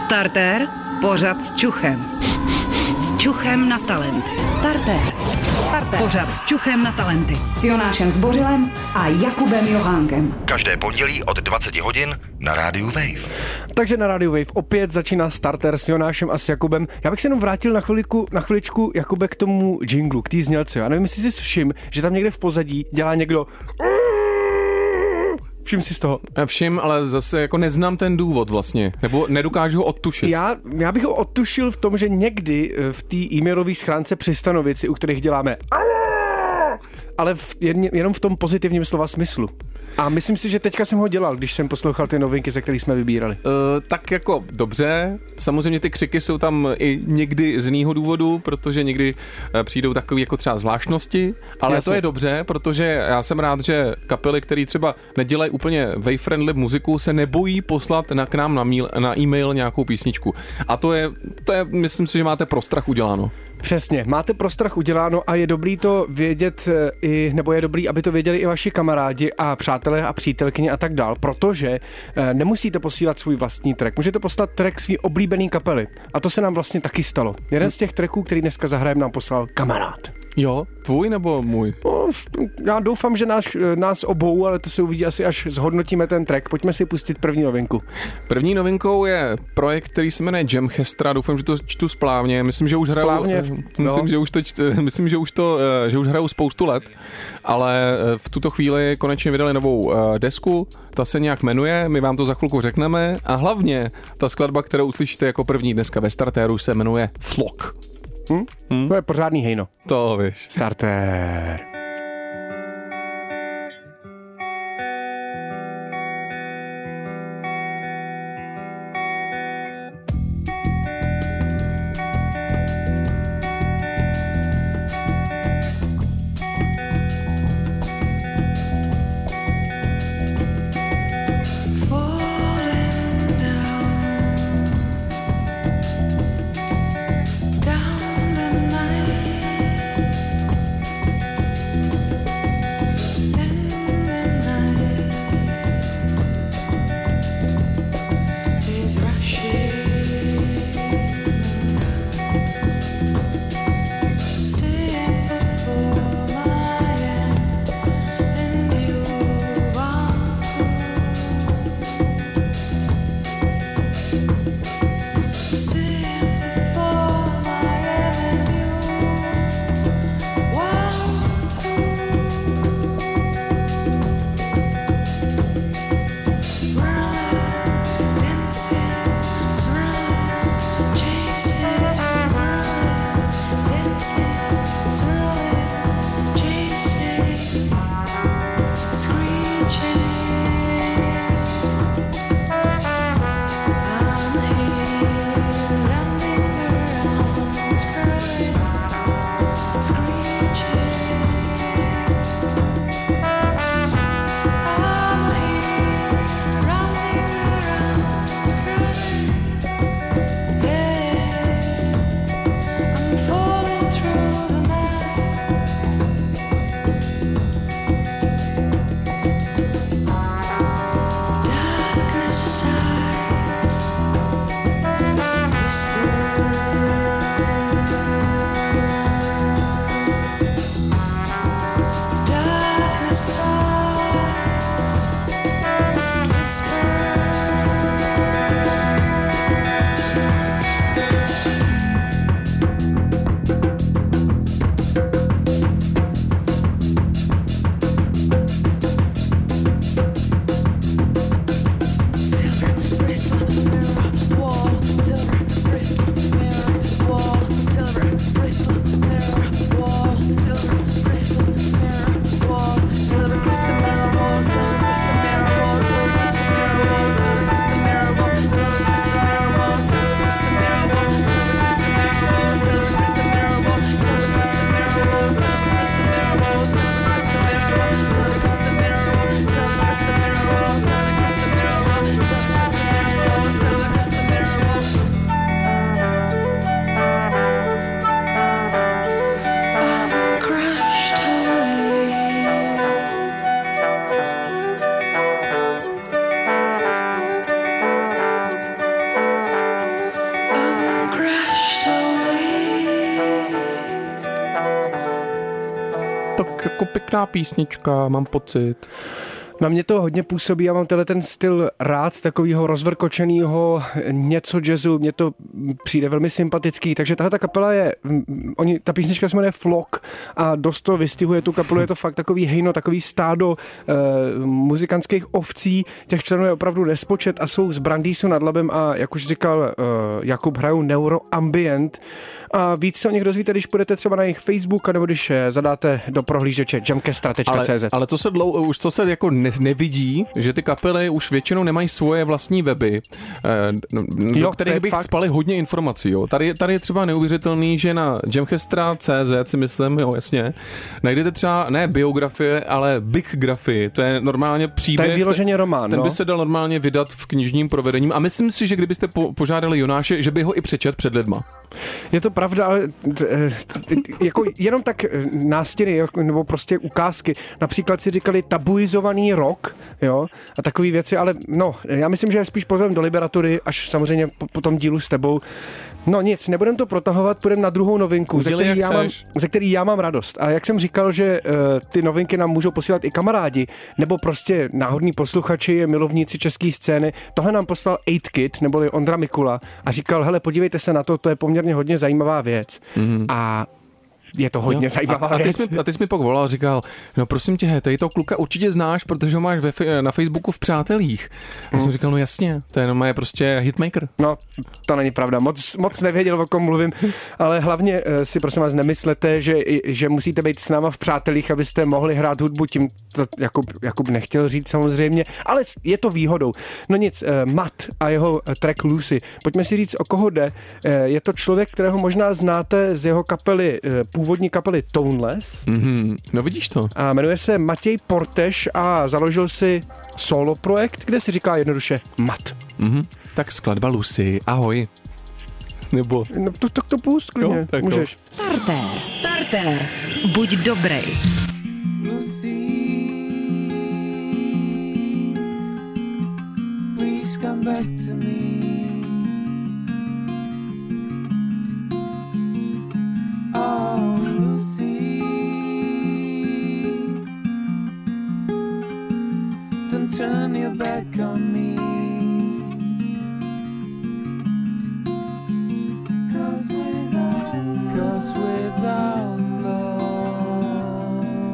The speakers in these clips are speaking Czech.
Startér, pořad s čuchem. S čuchem na talenty. Startér. Pořad s čuchem na talenty. S Jonášem Zbořilem a Jakubem Johánkem. Každé pondělí od 20 hodin na rádiu Wave. Takže na rádiu Wave opět začíná Startér s Jonášem a s Jakubem. Já bych se jenom vrátil na chviličku, Jakube, k tomu jinglu, k té znělce. Já nevím, jestli jsi všim, že tam někde v pozadí dělá někdo... Všim si z toho. Všim, ale zase jako neznám ten důvod vlastně, nebo nedokážu ho odtušit. Já bych ho odtušil v tom, že někdy v té e-mailové schránce přistanou věci, u kterých děláme ale jenom v tom pozitivním slova smyslu. A myslím si, že teďka jsem ho dělal, když jsem poslouchal ty novinky, ze kterých jsme vybírali. Tak jako dobře, samozřejmě ty křiky jsou tam i někdy z jiného důvodu, protože někdy přijdou takové jako třeba zvláštnosti, ale jasně. To je dobře, protože já jsem rád, že kapely, které třeba nedělají úplně wave-friendly muziku, se nebojí poslat k nám na e-mail nějakou písničku. A to je, myslím si, že máte pro strach uděláno. Přesně, máte pro strach uděláno a je dobrý to vědět nebo je dobrý, aby to věděli i vaši kamarádi a přátelé a přítelkyně a tak dál, protože nemusíte posílat svůj vlastní track. Můžete poslat track svý oblíbený kapely. A to se nám vlastně taky stalo. Jeden z těch tracků, který dneska zahrajeme, nám poslal kamarád. Jo, tvůj nebo můj? Já doufám, že nás obou, ale to se uvidí asi, až zhodnotíme ten track. Pojďme si pustit první novinku. První novinkou je projekt, který se jmenuje Jamchestra. Doufám, že to čtu správně. Myslím, že už hrajou. Myslím, že už hrajou spoustu let, ale v tuto chvíli konečně vydali novou desku. Ta se nějak jmenuje, my vám to za chvilku řekneme a hlavně ta skladba, kterou uslyšíte jako první dneska ve Startéru, se jmenuje Flock. To je pořádný hejno. To víš. Startér. fakt jako pěkná písnička, mám pocit. Na mě to hodně působí, já mám ten styl rád, takovýho rozvrkočenýho něco jazzu, mně to přijde velmi sympatický, takže tahle ta kapela je, ta písnička se jmenuje Flock a dost to vystihuje tu kapelu, je to fakt takový hejno, takový stádo muzikantských ovcí, těch členů je opravdu nespočet a jsou z Brandýsu nad Labem a jak už říkal Jakub, hrajou neuroambient a víc se o nich dozvíte, když půjdete třeba na jejich Facebook, nebo když zadáte do prohlížeče jamkestra.cz. Ale to se jako nevidí, že ty kapely už většinou nemají svoje vlastní weby, do kterých bych spali hodně informací. Jo. Tady je třeba neuvěřitelný, že na jamkestra.cz si myslím, jo, jasně, najdete třeba ne biografie, ale biggrafii. To je normálně příběh. To je vyloženě román. Ten by se dal normálně vydat v knižním provedením a myslím si, že kdybyste požádali Jonáše, že by ho i přečet před lidma. Je to pravda, ale jako jenom tak nástěny nebo prostě ukázky. Například si říkali tabuizovaný rok, jo, a takové věci, ale no, já myslím, že spíš pozvem do Liberatury, až samozřejmě po tom dílu s tebou. No nic, nebudem to protahovat, půjdeme na druhou novinku, ze který já mám radost. A jak jsem říkal, že ty novinky nám můžou posílat i kamarádi, nebo prostě náhodní posluchači, milovníci české scény. Tohle nám poslal 8Kid, neboli Ondra Mikula, a říkal, hele, podívejte se na to je poměrně hodně zajímavá věc. Mm-hmm. A je to hodně zajímavá věc. A ty jsi mi pak volal a říkal, no prosím tě, tady toho kluka určitě znáš, protože ho máš na Facebooku v přátelích. Já jsem říkal, no jasně, to je prostě hitmaker. No, to není pravda, moc nevěděl, o kom mluvím, ale hlavně si prosím vás nemyslete, že musíte být s náma v přátelích, abyste mohli hrát hudbu, tím to Jakub nechtěl říct samozřejmě, ale je to výhodou. No nic, Matt a jeho track Lucy, pojďme si říct, o koho jde. Je to člověk, kterého možná znáte z jeho kapely, původní kapely Toneless. Mm-hmm. No vidíš to. A jmenuje se Matěj Porteš a založil si solo projekt, kde si říká jednoduše Matt. Mm-hmm. Tak skladba Lucy, ahoj. Nebo... No, to pust, klidně, můžeš. Starter. Buď dobrej. Lucy, please come back to me. Oh, Lucy, don't turn your back on me. 'Cause without love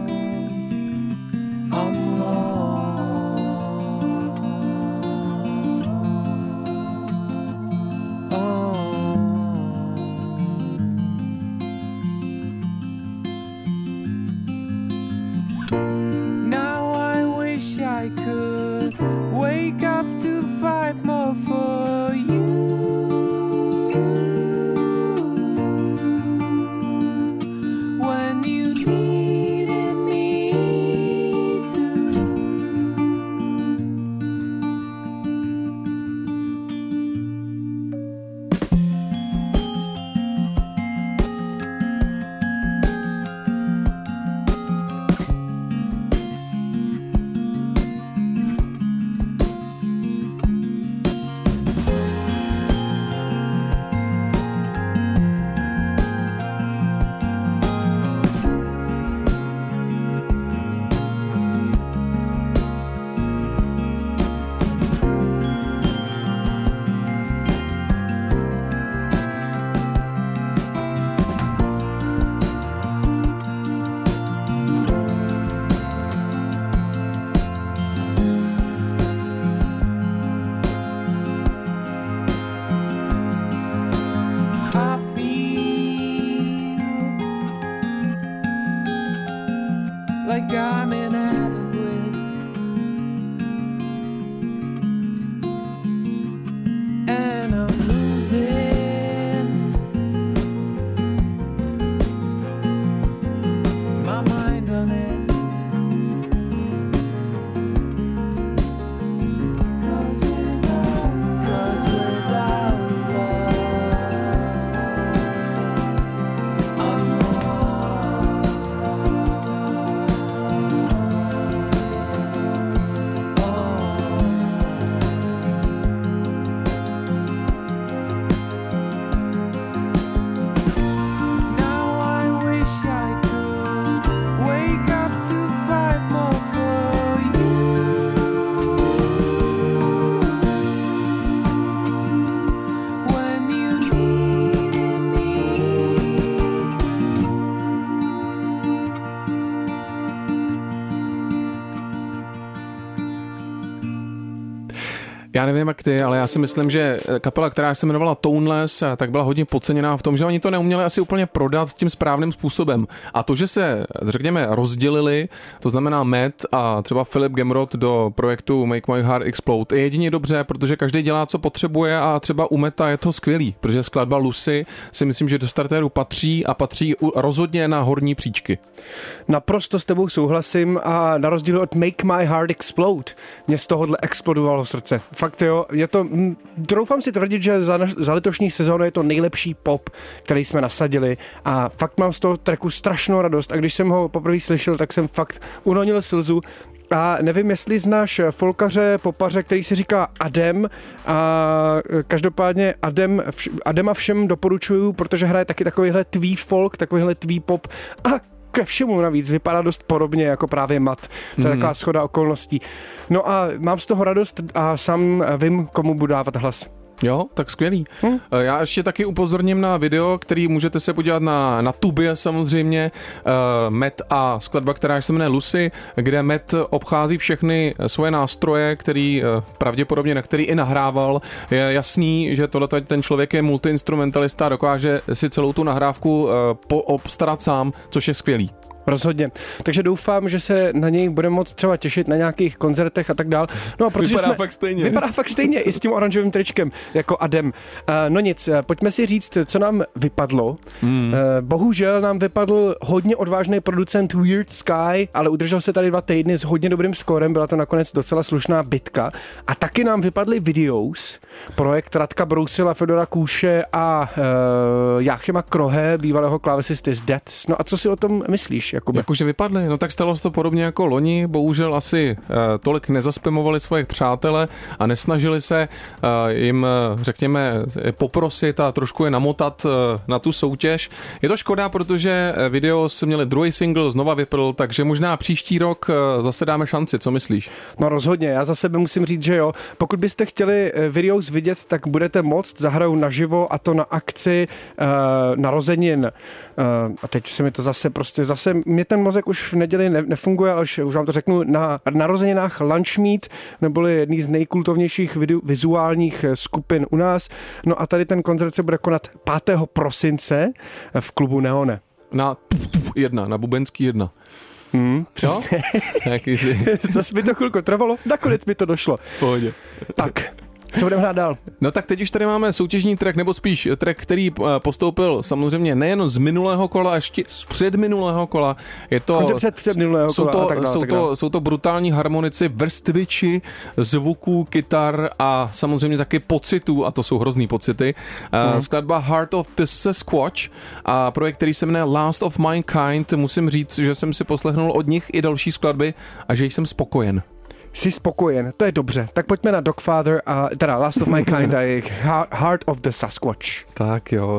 Já nevím jak ty, ale já si myslím, že kapela, která se jmenovala Toneless, tak byla hodně podceněná v tom, že oni to neuměli asi úplně prodat tím správným způsobem. A to, že se, řekněme, rozdělili, to znamená Matt a třeba Philip Gemrod do projektu Make My Heart Explode, je jedině dobře, protože každý dělá, co potřebuje a třeba u Matta je to skvělý, protože skladba Lucy si myslím, že do startéru patří a patří rozhodně na horní příčky. Naprosto s tebou souhlasím a na rozdíl od Make My Heart Explode mě z tohohle explodovalo srdce. Fakt jo, je to, doufám si tvrdit, že za letošní sezónu je to nejlepší pop, který jsme nasadili a fakt mám z toho tracku strašnou radost a když jsem ho poprvé slyšel, tak jsem fakt unonil slzu. A nevím, jestli znáš folkaře, popaře, který se říká Adem a každopádně Adema všem doporučuju, protože hraje taky takovýhle twee folk, takovýhle twee pop a ke všemu navíc vypadá dost podobně jako právě Matt. To je taková shoda okolností. No a mám z toho radost a sám vím, komu budu dávat hlas. Jo, tak skvělý. Já ještě taky upozorním na video, který můžete se podívat na Tubě samozřejmě, Matt a skladba, která se jmenuje Lucy, kde Matt obchází všechny svoje nástroje, který pravděpodobně, na který i nahrával. Je jasný, že tohle ten člověk je multiinstrumentalista a dokáže si celou tu nahrávku obstarat sám, což je skvělý. Rozhodně. Takže doufám, že se na něj budeme moc třeba těšit na nějakých koncertech a tak dál. No a protože vypadá fakt stejně i s tím oranžovým tričkem jako Adem. No nic, pojďme si říct, co nám vypadlo. Bohužel nám vypadl hodně odvážný producent Weird Sky, ale udržel se tady 2 týdny s hodně dobrým skórem, byla to nakonec docela slušná bitka. A taky nám vypadly videos, projekt Radka Brousila, Fedora Kůše a Jáchyma Krohe, bývalého klávesisty z Deaths. No a co si o tom myslíš? Jakože vypadly, no tak stalo se to podobně jako loni, bohužel asi tolik nezaspamovali svoje přátele a nesnažili se jim, řekněme, poprosit a trošku je namotat na tu soutěž. Je to škoda, protože video měli druhý single, znova vypadl, takže možná příští rok zase dáme šanci, co myslíš? No rozhodně, já za sebe musím říct, že jo. Pokud byste chtěli videos vidět, tak budete moct, zahrajou naživo a to na akci narozenin. A teď se mi to zase mě ten mozek už v neděli nefunguje, ale už vám to řeknu, na narozeninách Lunch Meet, neboli jedný z nejkultovnějších vizuálních skupin u nás. No a tady ten koncert se bude konat 5. prosince v klubu Neone. Na Bubenský 1. Přesně. Zase mi to chvilku trvalo, nakonec mi to došlo. Pohodě. Tak. Co budeme hrát dál? No tak teď už tady máme soutěžní track, nebo spíš track, který postoupil samozřejmě nejen z minulého kola, ještě z předminulého kola. Je to předminulého kola. Jsou to brutální harmonici, vrstviči, zvuků, kytar a samozřejmě taky pocitů, a to jsou hrozný pocity. Skladba Heart of the Sasquatch a projekt, který se jmenuje Last of Mankind. Musím říct, že jsem si poslechnul od nich i další skladby a že jsem spokojen. Jsi spokojen, to je dobře. Tak pojďme na Dogfather a teda Last of Mankind a jejich Heart of the Sasquatch. Tak jo.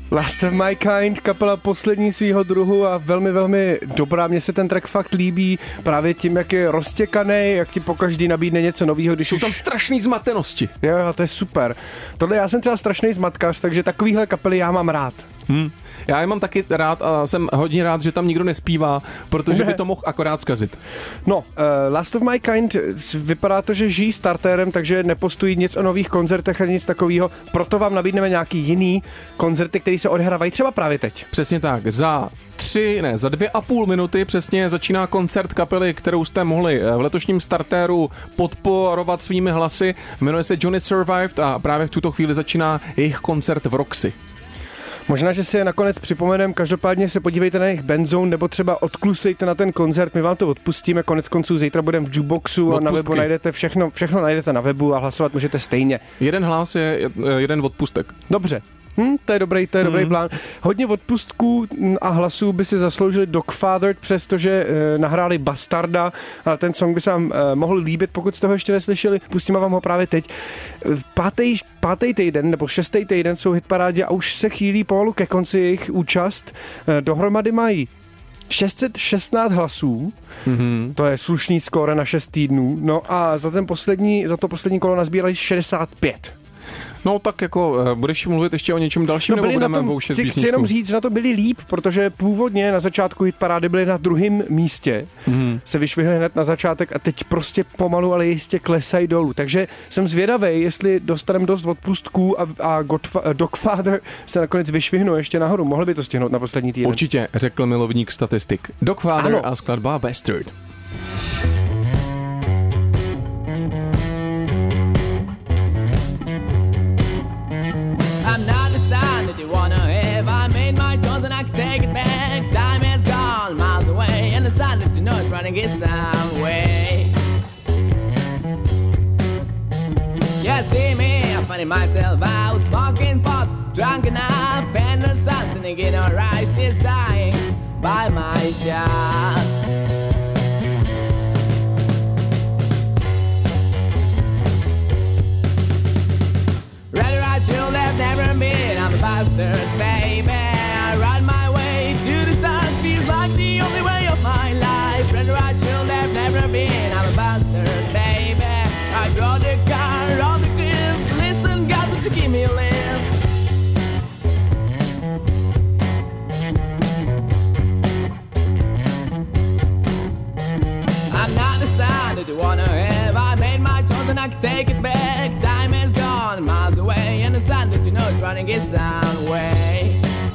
Last of My Kind, kapela poslední svýho druhu a velmi, velmi dobrá. Mně se ten track fakt líbí právě tím, jak je roztěkaný, jak ti pokaždý nabídne něco nového. Když Jsou tam strašný zmatenosti. Jo, to je super. Tohle já jsem třeba strašný zmatkař, takže takovýhle kapely já mám rád. Já je mám taky rád a jsem hodně rád, že tam nikdo nespívá, protože by to mohl akorát zkazit. No, Last of My Kind, vypadá to, že žijí startérem, takže nepostují nic o nových koncertech ani nic takového. Proto vám nabídneme nějaký jiný koncerty, které se odehrávají třeba právě teď. Přesně tak, za 2,5 minuty přesně začíná koncert kapely, kterou jste mohli v letošním startéru podporovat svými hlasy. Jmenuje se Johnny Survived a právě v tuto chvíli začíná jejich koncert v Roxy. Možná, že si je nakonec připomeneme, každopádně se podívejte na jejich Benzone nebo třeba odklusejte na ten koncert, my vám to odpustíme, konec konců zítra budeme v Jukeboxu a na webu najdete všechno najdete na webu a hlasovat můžete stejně. Jeden hlas je jeden odpustek. Dobře. To je dobrý plán. Hodně odpustků a hlasů by si zasloužili Dogfather, přestože nahráli Bastarda, ale ten song by se vám mohl líbit, pokud jste ho ještě neslyšeli. Pustíme vám ho právě teď. Pátý týden nebo 6. týden jsou hitparádě a už se chýlí pomalu ke konci jejich účast. Dohromady mají 616 hlasů, to je slušný skóre na 6 týdnů, no a za to poslední kolo nazbírali 65. No tak jako budeš mluvit ještě o něčem dalším, nebo budeme pouštět písničku? Chci jenom říct, že na to byli líp, protože původně na začátku hitparády byli na druhém místě, se vyšvihli hned na začátek a teď prostě pomalu, ale jistě klesají dolů. Takže jsem zvědavej, jestli dostaneme dost odpustků a Dogfather se nakonec vyšvihnou ještě nahoru. Mohli by to stihnout na poslední týden. Určitě, řekl milovník statistik. Dogfather a skladba Bastard. I'm not the son that you wanna have. I made my choice and I can take it back. Time has gone miles away, and the sun that you know is running its own way. Yeah, see me, I'm finding myself out, smoking pot, drunk enough, and the sun sitting in our eyes is dying by my shots. Rather I should have never been, I'm a bastard, baby. I run my way to the stars, feels like the only way of my life. Rather I should have never been, I'm a bastard, baby. I draw the car on the cliff, listen God, would you give me a lift? I'm not the son that you wanna have, I made my choice and I can take it back. Time has gone miles away, and the sun that you know is running its own way.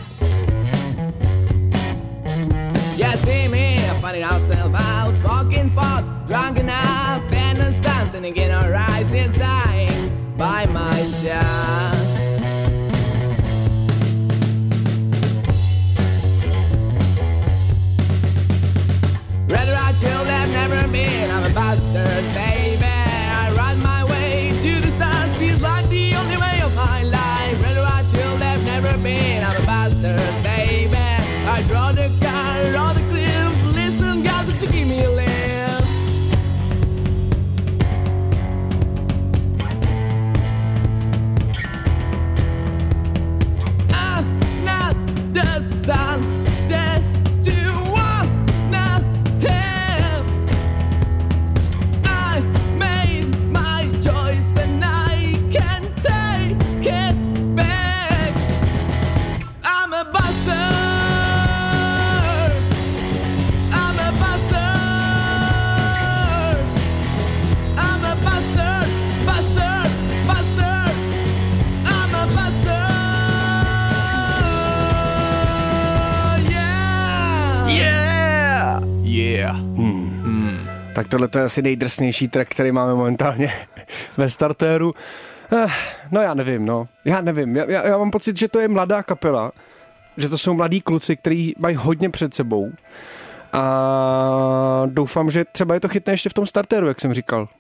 Yeah, see me, I'm finding ourselves out, smoking pot, drunk enough, and the sun sitting in our eyes is dying by my side. Rather I should have never been, I'm a bastard, baby. I run my way to the stars, feels like the only way of my life. Rather I should have never been, I'm a bastard, baby. I draw the car on the cliff, listen God, would you give me a lift? I'm not the son that you wanna have. I made my choice and I can take it back. I'm a bastard. I'm a bastard. I'm a bastard. Bastard. Bastard. I'm a bastard. Yeah. Yeah. Tak tohle je asi nejdrsnější track, který máme momentálně ve startéru. No já nevím. Já mám pocit, že to je mladá kapela, že to jsou mladí kluci, kteří mají hodně před sebou a doufám, že třeba je to chytne ještě v tom startéru, jak jsem říkal.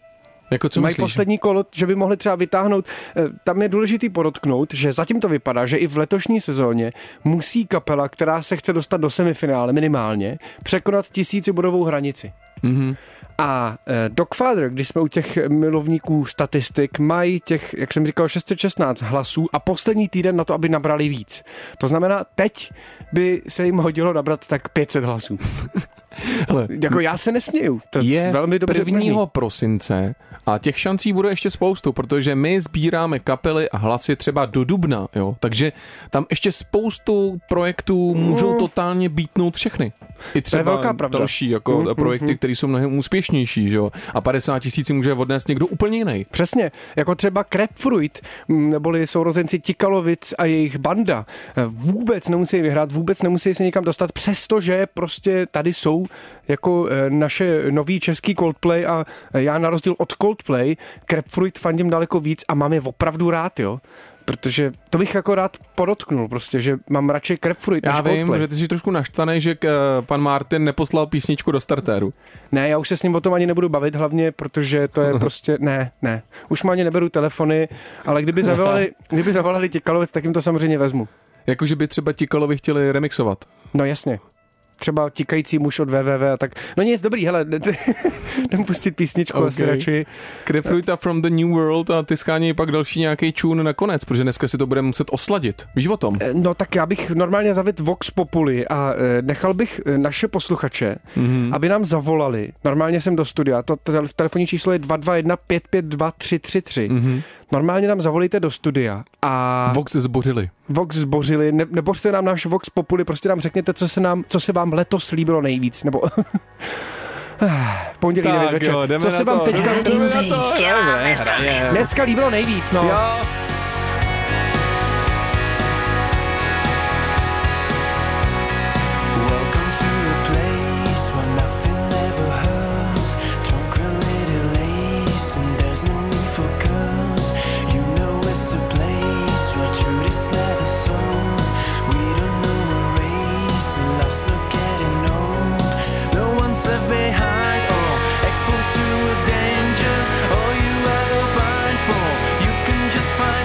Jako co mají myslíš? poslední kolo, že by mohli třeba vytáhnout. Tam je důležitý podotknout, že zatím to vypadá, že i v letošní sezóně musí kapela, která se chce dostat do semifinále minimálně, překonat 1000bodovou hranici. Mm-hmm. A Dogfather, když jsme u těch milovníků statistik, mají těch, jak jsem říkal, 616 hlasů a poslední týden na to, aby nabrali víc. To znamená, teď by se jim hodilo nabrat tak 500 hlasů. Hele, jako já se nesměju. To je velmi dobře 1. prosince a těch šancí bude ještě spoustu, protože my sbíráme kapely a hlasy třeba do dubna, jo? Takže tam ještě spoustu projektů můžou totálně beatnout všechny. I třeba další jako projekty, které jsou mnohem úspěšnější, že jo? A 50 000 může odnést někdo úplně jiný. Přesně, jako třeba Crepfruit, neboli sourozenci Tikalovic a jejich banda, vůbec nemusí vyhrát, vůbec nemusí se někam dostat, přestože prostě tady jsou jako naše nový český Coldplay a já na rozdíl od Coldplay Crepfruit fandím daleko víc a mám je opravdu rád, jo. Protože to bych jako rád podotknul prostě, že mám radši Crepfruit než Coldplay. Já vím, že ty jsi trošku naštvaný, že pan Martin neposlal písničku do startéru. Ne, já už se s ním o tom ani nebudu bavit hlavně, protože to je prostě, ne. Už mu ani neberu telefony, ale kdyby zavolali Tikalovic, tak jim to samozřejmě vezmu. Jakože by třeba Tikalovi chtěli remixovat. No jasně. Třeba Tikající muž od www a tak. No nic, dobrý, hele, jdem pustit písničku okay. Asi radši. Crepfruita From the New World a ty schánějí pak další nějaký čún nakonec, protože dneska si to budeme muset osladit. Víš o tom? No tak já bych normálně zavedl Vox Populi a nechal bych naše posluchače, aby nám zavolali. Normálně jsem do studia, to telefonní číslo je 221 552 333. Normálně nám zavolejte do studia a... Vox zbořili. Nebořte nám náš Vox Populi, prostě nám řekněte, co se vám letos líbilo nejvíc, nebo... Pondělí 9 večer. Co se vám teďka... Dneska líbilo nejvíc, no. Jo. Exposed to a danger, all you ever pined for, you can just find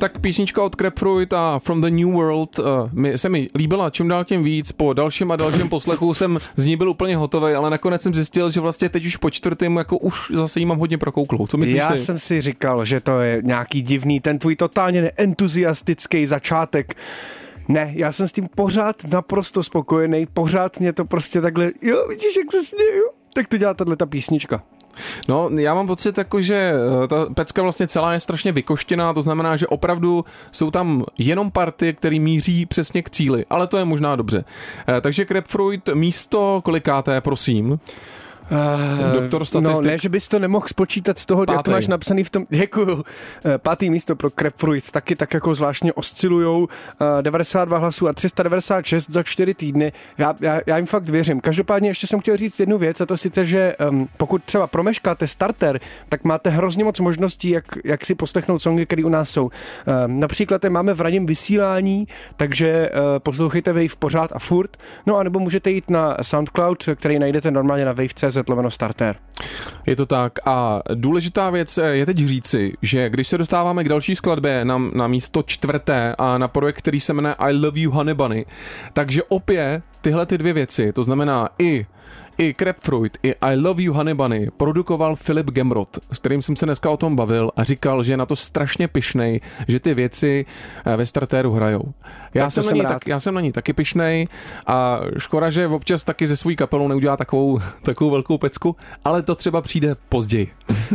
Tak písnička od Crabfruit a From the New World se mi líbila čím dál tím víc. Po dalším a dalším poslechu jsem z ní byl úplně hotový, ale nakonec jsem zjistil, že vlastně teď už po čtvrtém jako už zase jí mám hodně prokouklou. Co myslíš? Já jsem si říkal, že to je nějaký divný, ten tvůj totálně neentuziastický začátek. Ne, já jsem s tím pořád naprosto spokojený, pořád mě to prostě takhle, jo, vidíš, jak se směju, tak to dělá tato písnička. No, já mám pocit jako, že ta pecka vlastně celá je strašně vykoštěná, to znamená, že opravdu jsou tam jenom partie, které míří přesně k cíli, ale to je možná dobře. Takže Crabfruit místo kolikáté, prosím? Doktor statistik. No ne, že bys to nemohl spočítat z toho, jak to máš napsaný v tom, děkuju. 5. místo pro Crabfruit, taky tak jako zvláštně oscilujou, 92 hlasů a 396 za 4 týdny. Já jim fakt věřím. Každopádně ještě jsem chtěl říct jednu věc, a to sice, že pokud třeba promeškáte starter, tak máte hrozně moc možností, jak si poslechnout songy, které u nás jsou. Například je máme v ranním vysílání, takže poslouchejte Wave pořád a furt, no a nebo můžete jít na SoundCloud, který najdete normálně na wave.cz/starter. Je to tak a důležitá věc je teď říci, že když se dostáváme k další skladbě na místo 4. a na projekt, který se jmenuje I Love You Honey Bunny, takže opět tyhle ty dvě věci, to znamená i Crabfruit, i I Love You Honey Bunny produkoval Philip Gemrot, s kterým jsem se dneska o tom bavil a říkal, že je na to strašně pyšnej, že ty věci ve startéru hrajou. Já jsem na ní taky pyšnej a škoda, že občas taky ze svou kapelou neudělá takovou velkou pecku, ale to třeba přijde později.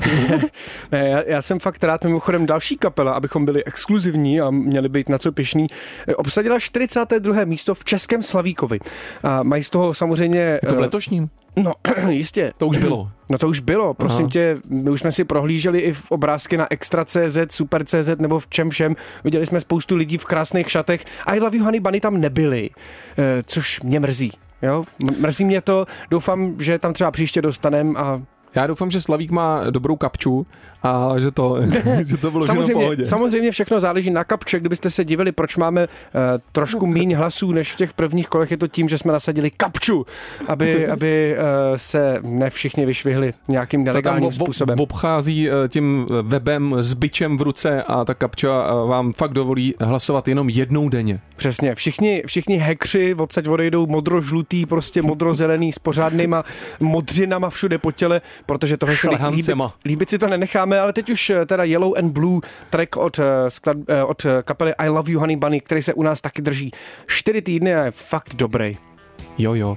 Ne, já jsem fakt rád, mimochodem další kapela, abychom byli exkluzivní a měli být na co pyšný, obsadila 42. místo v Českém Slavíkovi. A mají z toho samozřejmě... Jako v letošním? No, jistě. To už bylo. No to už bylo, prosím tě, my už jsme si prohlíželi i v obrázky na Extra.cz, Super.cz nebo v čem všem. Viděli jsme spoustu lidí v krásných šatech. I Love You Honey Bunny tam nebyli, což mě mrzí. Jo? Mrzí mě to, doufám, že tam třeba příště dostanem a... Já doufám, že Slavík má dobrou kapču a že to bylo všechno v pohodě. Samozřejmě všechno záleží na kapče. Kdybyste se divili, proč máme trošku míň hlasů než v těch prvních kolech, je to tím, že jsme nasadili kapču, aby se ne všichni vyšvihli nějakým nelegálním způsobem. Obchází tím webem s bičem v ruce a ta kapča vám fakt dovolí hlasovat jenom jednou denně. Přesně. Všichni hackři odsaď odejdou modro-žlutý, prostě modro-zelený s pořádnýma modřinama všude po těle, protože tohle se líbit si to nenecháme, ale teď už teda Yellow and Blue track od kapely I Love You Honey Bunny, který se u nás taky drží 4 týdny a je fakt dobrý. Jo.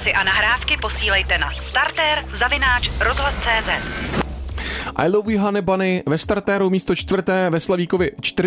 hlasy a nahrávky posílejte na starter@rozhlas.cz. I Love You Honey Bunny ve startéru místo 4. ve Slavíkovi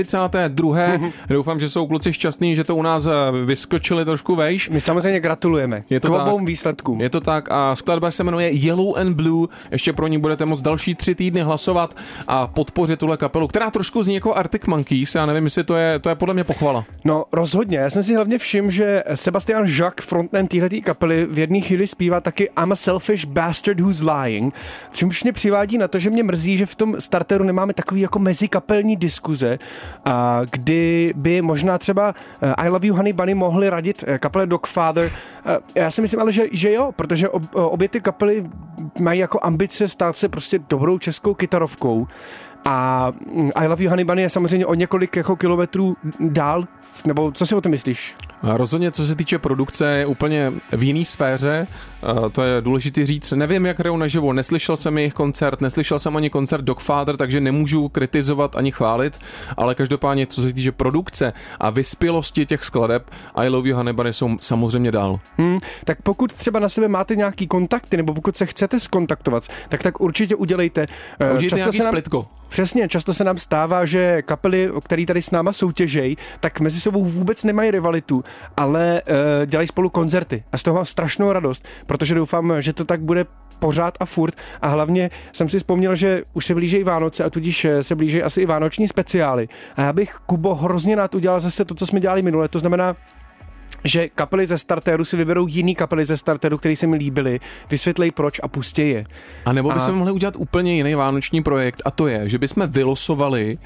42. Doufám, že jsou kluci šťastní, že to u nás vyskočili trošku vejš. My samozřejmě gratulujeme k obou výsledkům. Je to tak a skladba se jmenuje Yellow and Blue. Ještě pro ní budete moct další 3 týdny hlasovat a podpořit tuhle kapelu, která trošku zní jako Arctic Monkeys. Já nevím, jestli to je podle mě pochvala. No rozhodně, já jsem si hlavně všiml, že Sebastian Jacques, frontman téhletý kapely, v jedné chvíli zpívá taky I'm a selfish bastard who's lying, čímž mě přivádí na to, že mě mrzí, že v tom starteru nemáme takový jako mezikapelní diskuze, kdy by možná třeba I Love You Honey Bunny mohli radit kapele Dogfather. Já si myslím ale, že jo, protože obě ty kapely mají jako ambice stát se prostě dobrou českou kytarovkou. A I Love You Honey Bunny je samozřejmě o několik jako kilometrů dál, nebo co si o tom myslíš? Rozhodně, co se týče produkce, je úplně v jiný sféře, to je důležité říct. Nevím, jak hrajou naživo, neslyšel jsem jejich koncert, neslyšel jsem ani koncert Dogfather, takže nemůžu kritizovat ani chválit, ale každopádně, co se týče produkce a vyspělosti těch skladeb, I Love You Honey Bunny jsou samozřejmě dál. Tak pokud třeba na sebe máte nějaký kontakty, nebo pokud se chcete skontaktovat, tak určitě udělejte. Udělejte nějaký splitko. Přesně, často se nám stává, že kapely, které tady s náma soutěžejí, tak mezi sebou vůbec nemají rivalitu, ale dělají spolu koncerty. A z toho mám strašnou radost, protože doufám, že to tak bude pořád a furt. A hlavně jsem si vzpomněl, že už se blíží Vánoce a tudíž se blíží asi i vánoční speciály. A já bych, Kubo, hrozně rád udělal zase to, co jsme dělali minule. To znamená, že kapely ze startéru si vyberou jiný kapely ze startéru, které se mi líbily, vysvětlej proč a pustí je. A nebo bychom mohli udělat úplně jiný vánoční projekt a to je, že bychom vylosovali,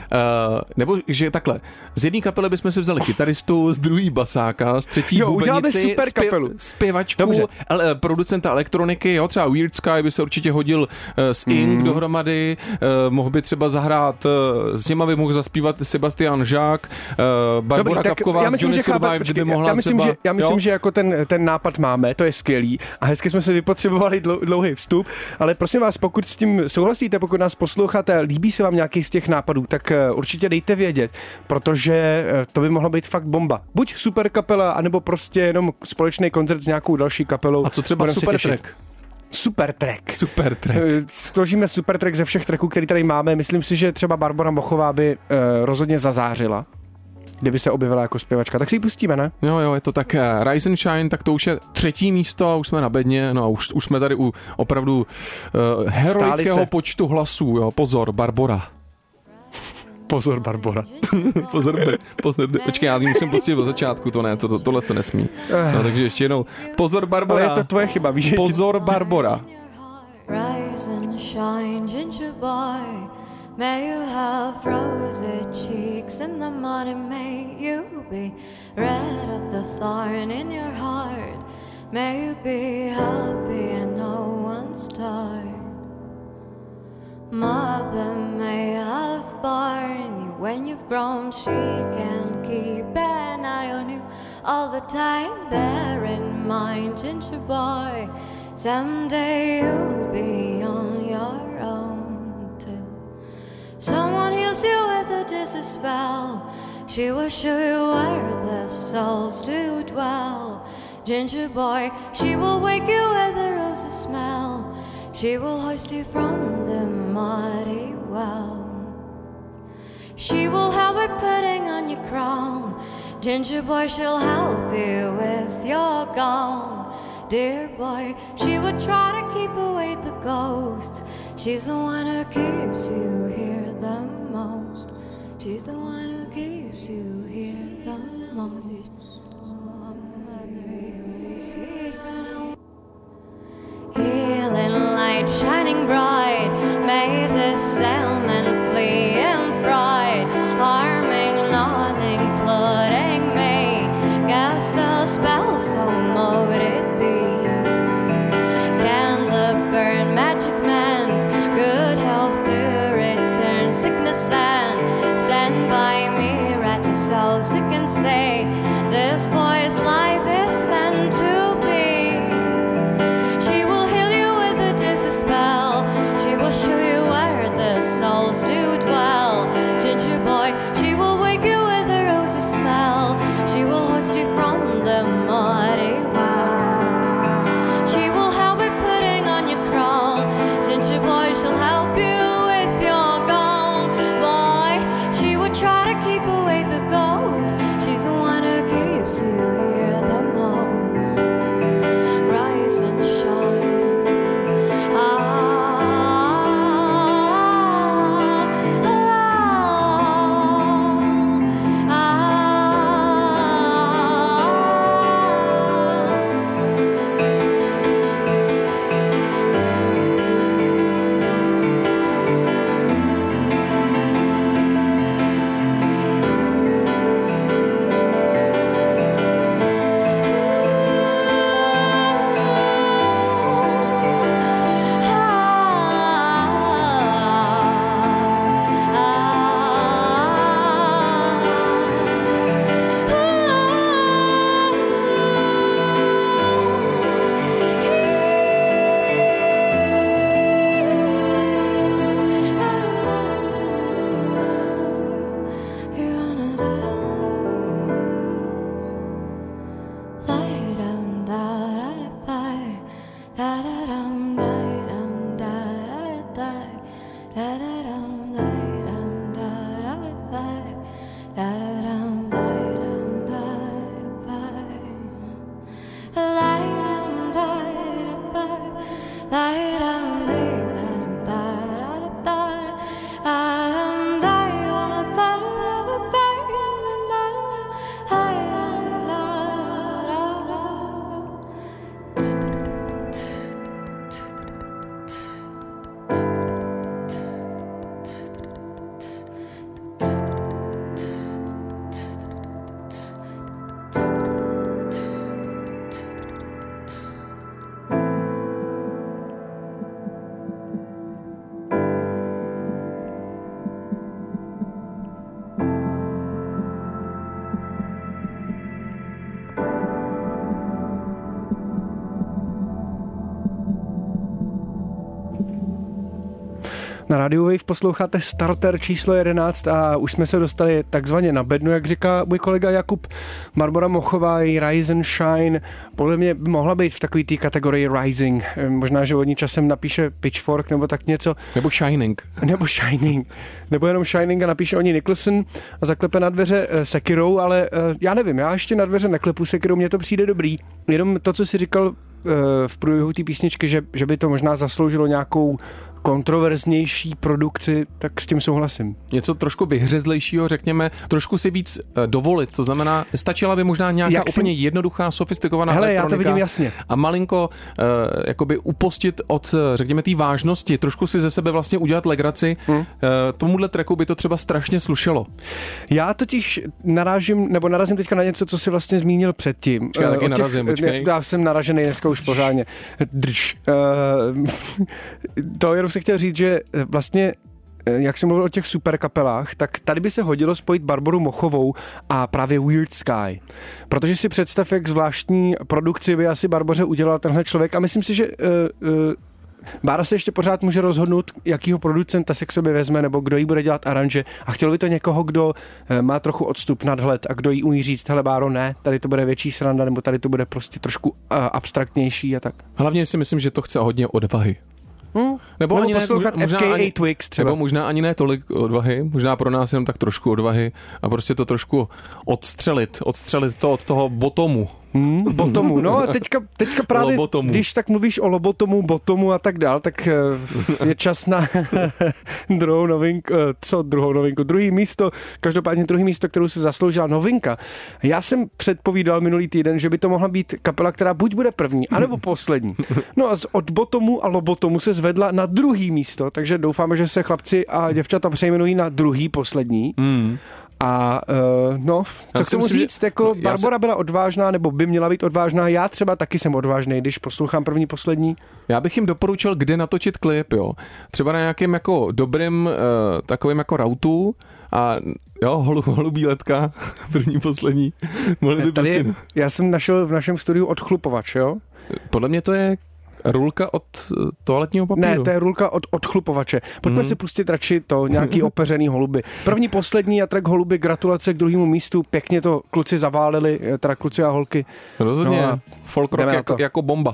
nebo že takhle, z jedné kapely bychom si vzali kytaristu, z druhý basáka, z třetí bubenici, zpěvačku, producenta elektroniky, jo, třeba Weird Sky by se určitě hodil s Ink dohromady, mohl by třeba zahrát, s něma by mohl zaspívat Sebastian Jacques, Barbora Kavková z Johnny Survive, kdyby mohla já myslím, že jako ten nápad máme, to je skvělý a hezky jsme se vypotřebovali dlouhý vstup, ale prosím vás, pokud s tím souhlasíte, pokud nás posloucháte, líbí se vám nějaký z těch nápadů, tak určitě dejte vědět, protože to by mohlo být fakt bomba. Buď super kapela, anebo prostě jenom společný koncert s nějakou další kapelou. A co třeba super track? Super track. Složíme super track ze všech tracků, který tady máme. Myslím si, že třeba Barbora Mochová by rozhodně zazářila, kdyby se objevila jako zpěvačka. Tak si ji pustíme, ne? Jo, je to tak Rise and Shine, tak to už je 3. místo a už jsme na bedně, no a už jsme tady u opravdu heroického počtu hlasů, jo. Pozor, Barbora. Pozor, Barbora. Pozor. Počkej, já musím pustit od začátku, to ne, tohle se nesmí. No, takže ještě jednou. Pozor, Barbora. Ale je to tvoje chyba, víš? Pozor, Barbora. Rise and shine, ginger boy. May you have rosy cheeks in the morning. May you be red of the thorn in your heart. May you be happy and no one's tired. Mother may have borne you when you've grown. She can keep an eye on you all the time. Bear in mind, ginger boy, someday you'll be on your own too. Someone heals you with a dizzy spell. She will show you where the souls do dwell. Ginger boy, she will wake you with a rosy smell. She will hoist you from the muddy well. She will help with putting on your crown. Ginger boy, she'll help you with your gown. Dear boy, she would try to keep away the ghosts. She's the one who keeps you here the most. She's the one who keeps you here the most. Healing light shining bright, may the sailmen flee in fright, harming none including me. Cast the spell, so mote it be. Candle burn, magic mend, good health do return, sickness and stand by me, right your soul sick and say, this boy's life is meant to be. She will heal you with a dizzy spell. She will show you where Na Radio Wave posloucháte Starter číslo 11 a už jsme se dostali takzvaně na bednu, jak říká můj kolega Jakub. Barbora Mochová, Rise and Shine, podle mě by mohla být v takové té kategorii Rising. Možná, že od ní časem napíše Pitchfork nebo tak něco. Nebo Shining. Nebo jenom Shining a napíše o ní Nicholson a zaklepe na dveře Sekirou, ale já nevím, já ještě na dveře neklepu Sekirou, mně to přijde dobrý. Jenom to, co jsi říkal v průběhu té písničky, že by to možná zasloužilo nějakou kontroverznější produkci, tak s tím souhlasím. Něco trošku vyhřezlejšího, řekněme, trošku si víc dovolit, to znamená, stačila by možná nějaká úplně jednoduchá, sofistikovaná elektronika. Já to vidím jasně. A malinko jakoby upustit od, řekněme, té vážnosti, trošku si ze sebe vlastně udělat legraci. Tomuhle tracku by to třeba strašně slušelo. Já totiž narazím teďka na něco, co si vlastně zmínil předtím. Já taky narazím. Já jsem naražený dneska už pořádně. To jenom se chtěl říct, že vlastně jak jsem mluvil o těch super kapelách, tak tady by se hodilo spojit Barboru Mochovou a právě Weird Sky. Protože si představ, jak zvláštní produkci by asi Barboře udělal tenhle člověk a myslím si, že Bára se ještě pořád může rozhodnout, jakýho producenta se k sobě vezme nebo kdo jí bude dělat aranže a chtělo by to někoho, kdo má trochu odstup, nadhled a kdo jí umí říct, hele Báro, ne, tady to bude větší sranda nebo tady to bude prostě trošku abstraktnější a tak. Hlavně si myslím, že to chce hodně odvahy. Nebo ani poslouchat FKA Twigs třeba. Nebo možná ani ne tolik odvahy, možná pro nás jenom tak trošku odvahy a prostě to trošku odstřelit to od toho botomu. Botomu, no a teďka právě, Lobotomu. Když tak mluvíš o Lobotomu, botomu a tak dál, tak je čas na druhou novinku, druhý místo, každopádně druhý místo, kterou se zasloužila novinka. Já jsem předpovídal minulý týden, že by to mohla být kapela, která buď bude první, anebo poslední. No a od botomu a Lobotomu se zvedla na druhý místo, takže doufáme, že se chlapci a děvčata přejmenují na druhý poslední. A co k tomu říct, jako Barbora byla odvážná, nebo by měla být odvážná, já třeba taky jsem odvážný, když poslouchám první, poslední. Já bych jim doporučil, kde natočit klip, jo. Třeba na nějakém jako dobrým takovým jako rautu a jo, holubí letka, první, poslední. Já jsem našel v našem studiu odchlupovač, jo. Podle mě to je rulka od toaletního papíru. Ne, to je rulka od odchlupovače. Pojďme si pustit radši to, nějaký opeřený holuby. První, poslední a track Holuby, gratulace k druhému místu. Pěkně to kluci zaválili, teda kluci a holky. Rozhodně, no folk rock jako bomba.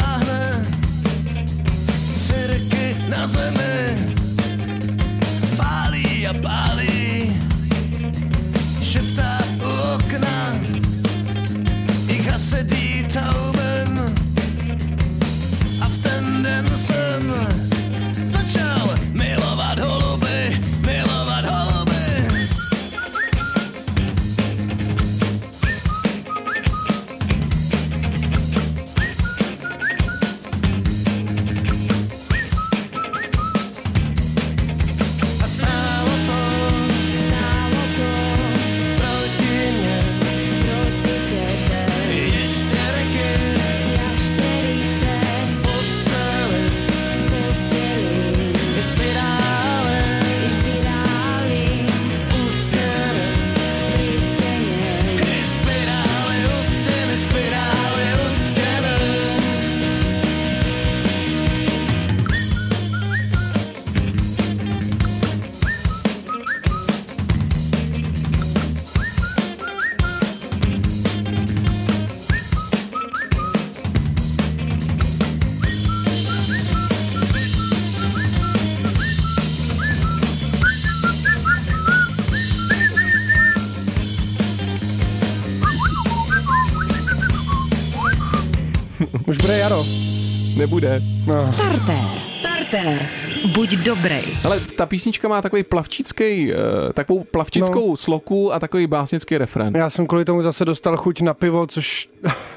táhne sirky na zemi, pálí a pálí, šeptá u okna, ich hasse die Tauben. A v ten den jsem začal milovat holuby, milovat holuby. A stálo to proti mě, proti tebe. Ještě reky, v posteli, i spirály, ustěny, i spirály, ustěny, spirály, ustěny. Už bude jaro. Nebude. No. Starter. Buď dobrý. Ale ta písnička má takový takovou plavčickou sloku a takový básnický refrén. Já jsem kvůli tomu zase dostal chuť na pivo, což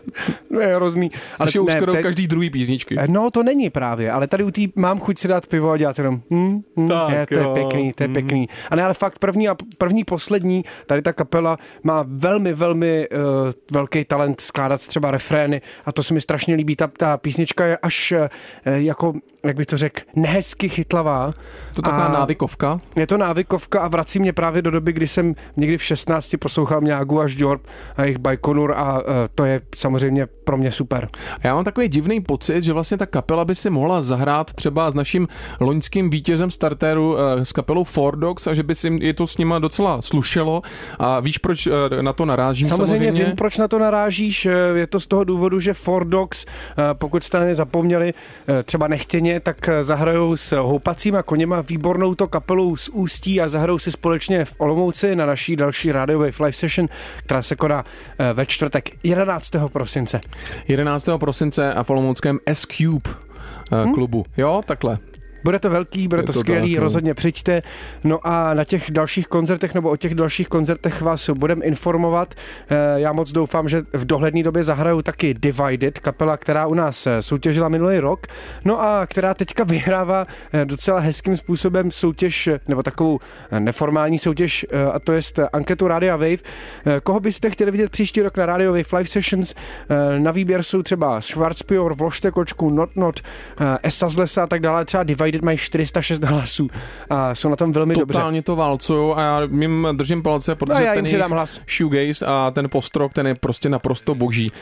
je hrozný. Což je už skoro každý druhý písničky. No to není právě, ale tady u té mám chuť si dát pivo a dělat jenom to je pěkný. A ne, ale fakt první, poslední, tady ta kapela má velmi, velmi velký talent skládat třeba refrény a to se mi strašně líbí. Ta písnička je až jako, jak bych to řekl, nehezky chytlavá. To taková návykovka? Je to návykovka a vrací mě právě do doby, kdy jsem někdy v 16 poslouchal Mňágu až Jorb a jejich Bajkonur a to je samozřejmě pro mě super. Já mám takový divný pocit, že vlastně ta kapela by si mohla zahrát třeba s naším loňským vítězem startéru s kapelou Four Dogs a že by si je to s nima docela slušelo a víš, proč na to narážím? Samozřejmě vím, proč na to narážíš. Je to z toho důvodu, že Four Dogs, pokud jste na ně zapomněli, třeba nechtěně, tak zahrajou s Houpacíma koněma výbornou to kapelou z Ústí a zahrajou si společně v Olomouci na naší další Radio Wave Live Session, která se koná ve čtvrtek 11. prosince. 11. prosince a v olomouckém S-Cube klubu. Jo, takhle. Bude to velký, bude to skvělý, rozhodně přijďte. No a na těch dalších koncertech nebo o těch dalších koncertech vás budeme informovat. Já moc doufám, že v dohledné době zahrajou taky Divided, kapela, která u nás soutěžila minulý rok, no a která teďka vyhrává docela hezkým způsobem soutěž, nebo takovou neformální soutěž, a to je anketu Radia Wave. Koho byste chtěli vidět příští rok na Radio Wave Live Sessions? Na výběr jsou třeba Schwarzpior, Vložte kočku, Not, Esa z lesa a tak dále, třeba Divided mají 406 hlasů a jsou na tom velmi dobře. Totálně to válcují a já jim držím palce, protože ten shoegaze a ten postrok, ten je prostě naprosto boží.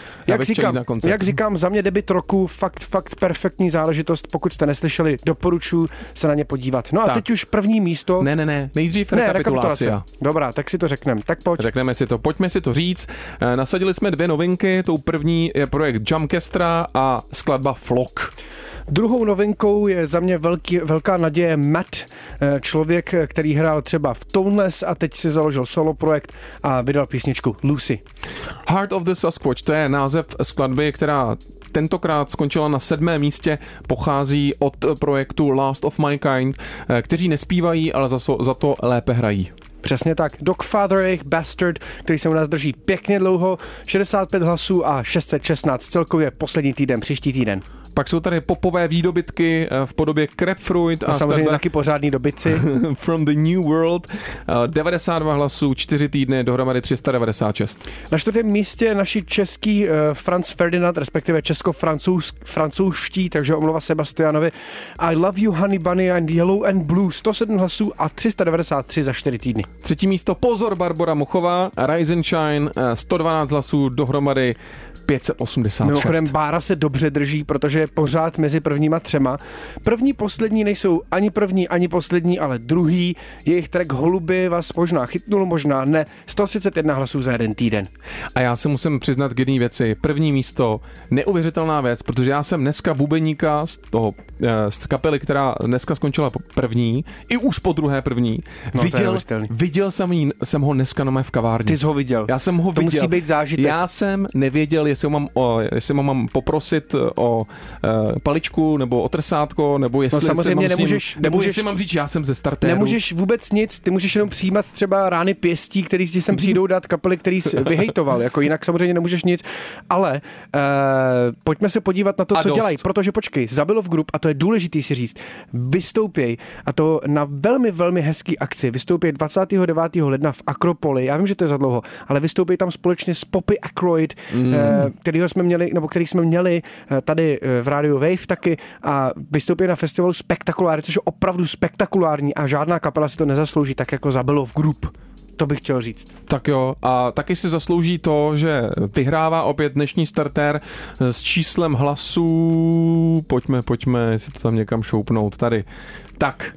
Jak říkám, za mě debut roku, fakt perfektní záležitost, pokud jste neslyšeli, doporučuji se na ně podívat. No a teď už první místo. Ne, nejdřív rekapitulace. Dobrá, tak si to řekneme. Tak pojď. Řekneme si to, pojďme si to říct. Nasadili jsme 2 novinky, tou první je projekt Jamkestra a skladba Flock. Druhou novinkou je za mě velká naděje Matt, člověk, který hrál třeba v Toneless a teď si založil solo projekt a vydal písničku Lucy. Heart of the Sasquatch, to je název skladby, která tentokrát skončila na 7. místě, pochází od projektu Last of My Kind, kteří nespívají, ale za to lépe hrají. Přesně tak. Dogfather, jejich Bastard, který se u nás drží pěkně dlouho, 65 hlasů a 616 celkově poslední týden, příští týden. Pak jsou tady popové výdobytky v podobě Crabfruit a samozřejmě taky pořádný dobytci. From the New World, 92 hlasů, 4 týdny, dohromady 396. Na 4. místě naši český Franz Ferdinand, respektive česko-francouzští, takže omluva Sebastianovi. I Love You Honey Bunny and Yellow and Blue, 107 hlasů a 393 za 4 týdny. 3. místo, pozor, Barbora Muchová, Rise and Shine, 112 hlasů, dohromady 586. Mimochodem Bára se dobře drží, protože pořád mezi prvníma 3. První, poslední nejsou ani první, ani poslední, ale druhý. Jejich track Holuby vás možná chytnul, možná ne. 131 hlasů za jeden týden. A já se musím přiznat k jedné věci. První místo, neuvěřitelná věc, protože já jsem dneska bubeníka z kapely, která dneska skončila první, i už po druhé první. No, viděl jsem ho dneska na mé v kavárně. Ty jsi ho viděl. Já jsem ho to viděl. Musí být zážitek. Já jsem nevěděl, jestli ho mám poprosit o paličku, nebo o trsátko, nebo jestli samozřejmě nemůžeš, jestli mám říct, já jsem ze startéru. Nemůžeš vůbec nic, ty můžeš jenom přijímat třeba rány pěstí, který ti sem přijdou dát kapely, který jsi vyhejtoval, jako jinak samozřejmě nemůžeš nic, ale pojďme se podívat na to, co dělají, protože počkej, Zabylov Group, a to je důležitý si říct, vystoupěj, a to na velmi, velmi hezký akci, vystoupěj 29. ledna v Akropoli, já vím, že to je za dlouho, ale vystoupěj tam společně s Poppy Ackroyd, který jsme měli tady v rádiu Wave taky, a vystoupěj na festivalu Spektakulární, což je opravdu spektakulární a žádná kapela si to nezaslouží tak jako Zabylov Group. To bych chtěl říct. Tak jo, a taky si zaslouží to, že vyhrává opět dnešní startér s číslem hlasů. Pojďme, jestli to tam někam šoupnout. Tady. Tak.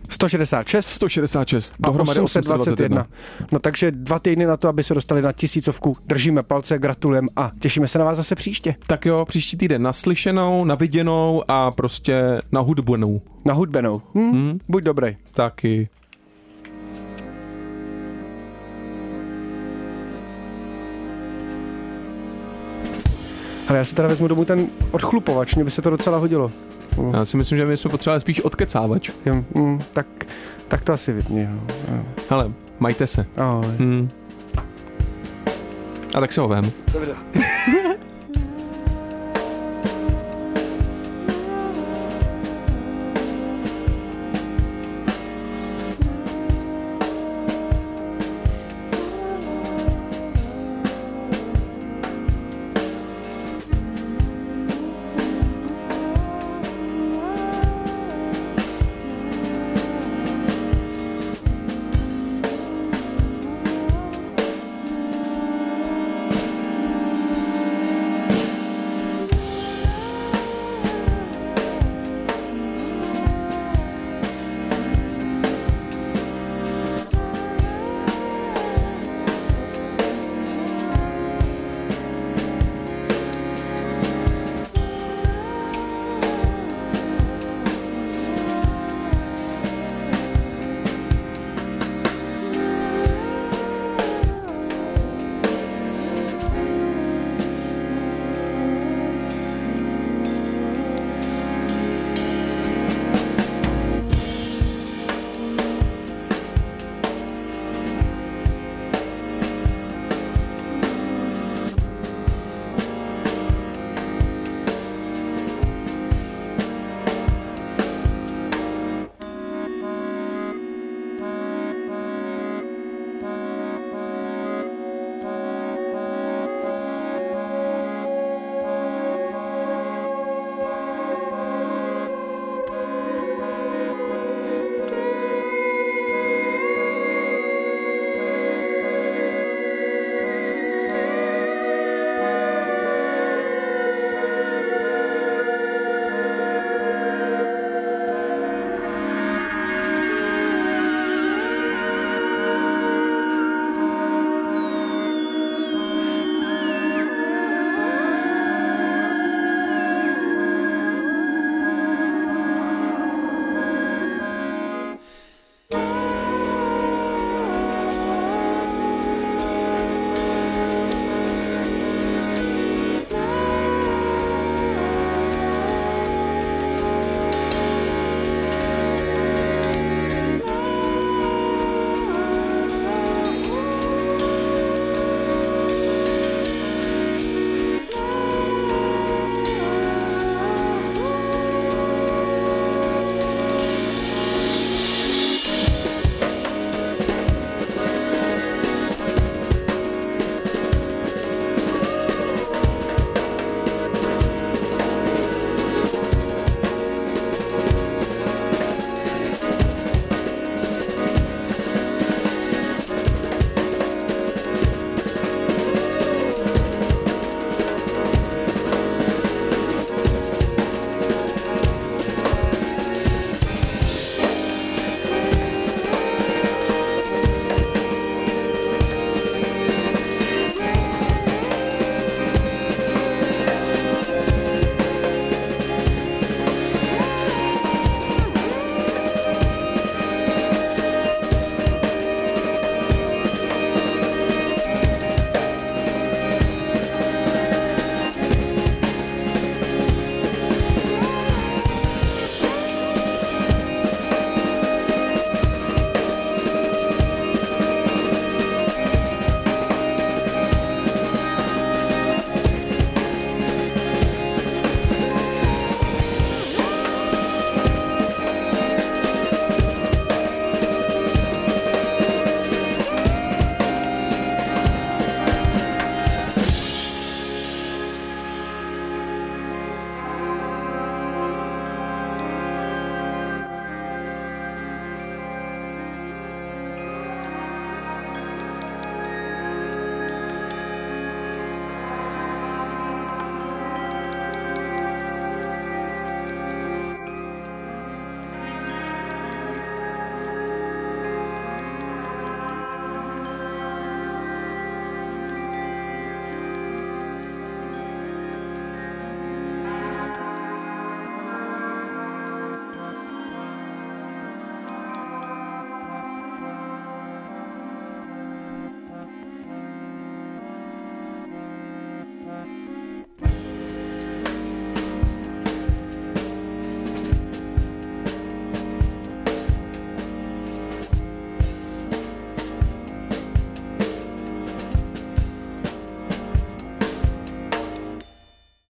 166. Dohromady 821. No takže 2 týdny na to, aby se dostali na 1000. Držíme palce, gratulujeme a těšíme se na vás zase příště. Tak jo, příští týden naslyšenou, naviděnou a prostě na hudbenou. Na hudbenou. Buď dobrý. Taky. Ale já si teda vezmu domů ten odchlupovač, mě by se to docela hodilo. Já si myslím, že my jsme potřebovali spíš odkecávač. Tak to asi vidně. Hele, majte se. Ahoj. A tak se ho vem. Dobře.